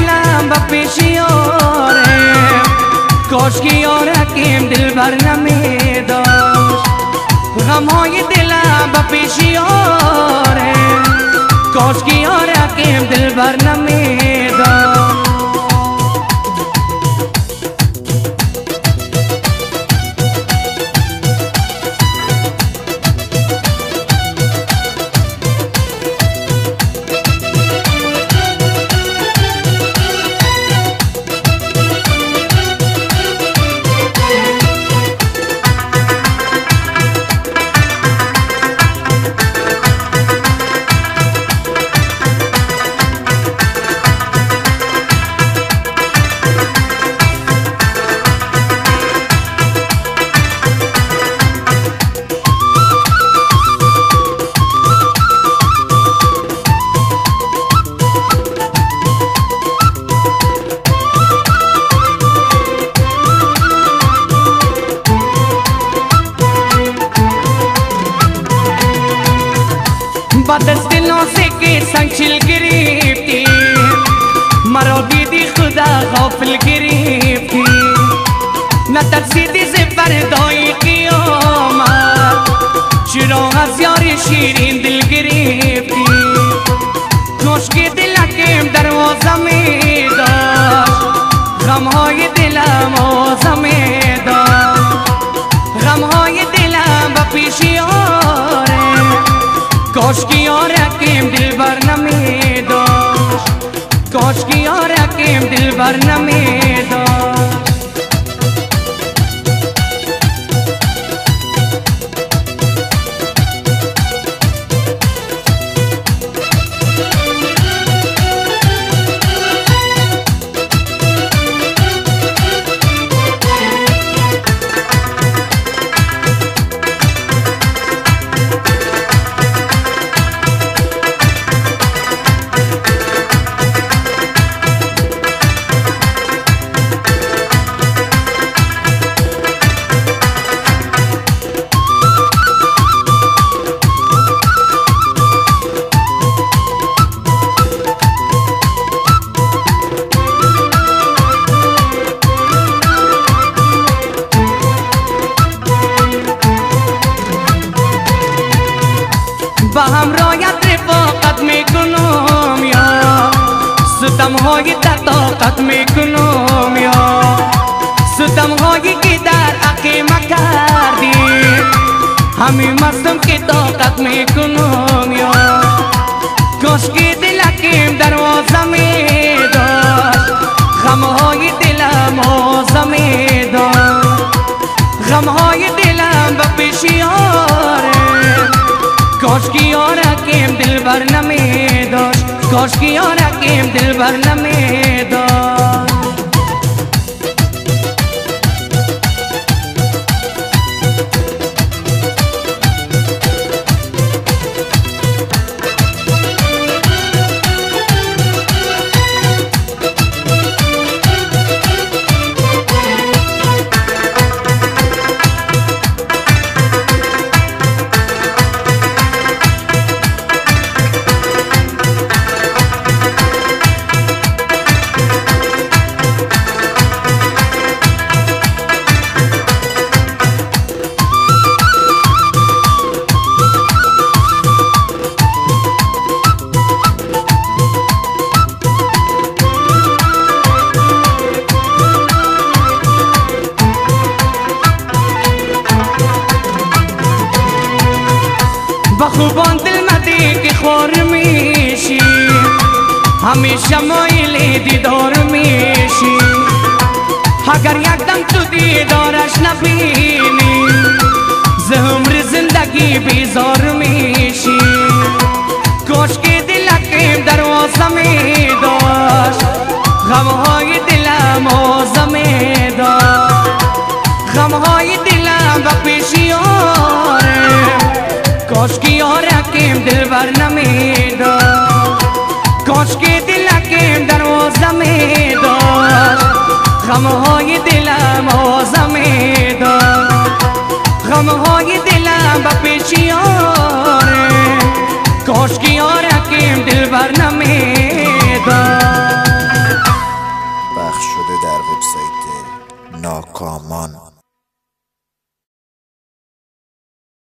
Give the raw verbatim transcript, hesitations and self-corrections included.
دلم به پیش یاره کاش که یارکیم دل بر نمی داشت غمهای دلم به پیش یاره کاش که یارکیم دل بر نمی داشت دست نازک के संग चिल गिरफ्ती मरो दीदी खुदा गफल गिरफ्ती न तरसीदी से पर्दोई क़यामत चिरो हज़ार शीरीन दिल गिरफ्ती कोश के दिल के दरवाज़ा में दाश गम हो ये दिलम मौज़ा में दाश गम हो ये दिलम बपीशी کاش که یارکیم دل بر نمی داشت کاش که یارکیم دل بر نمی داشت با همراهیت رفاقت میکنم یا ستم های طاقت میکنم یا ستم هایی که در حق کردی همین مستم که طاقت میکنم یا کاش که دلکیم دروازه میداشت غم های دلم آزه میداشت غم های دلم به پیش یاره کاش که یارکیم دل بر نمی داشت کاش که یارکیم دل بر نمی داشت با خوبان دل مدی که خور میشی همیشه مایل دیدار میشی اگر یک دم تو دیدارش نبینی ز عمر زندگی بیزار میشی کاش که دلکیم دروازه میداشت غمهای دلم آزه میداشت غمهای دلم به پیش یاره کاش که یارکیم دل بر نمی داشت کاش که دلکیم دروازه می داشت غمهای دلم آزه می داشت غمهای دلم به پیش یاره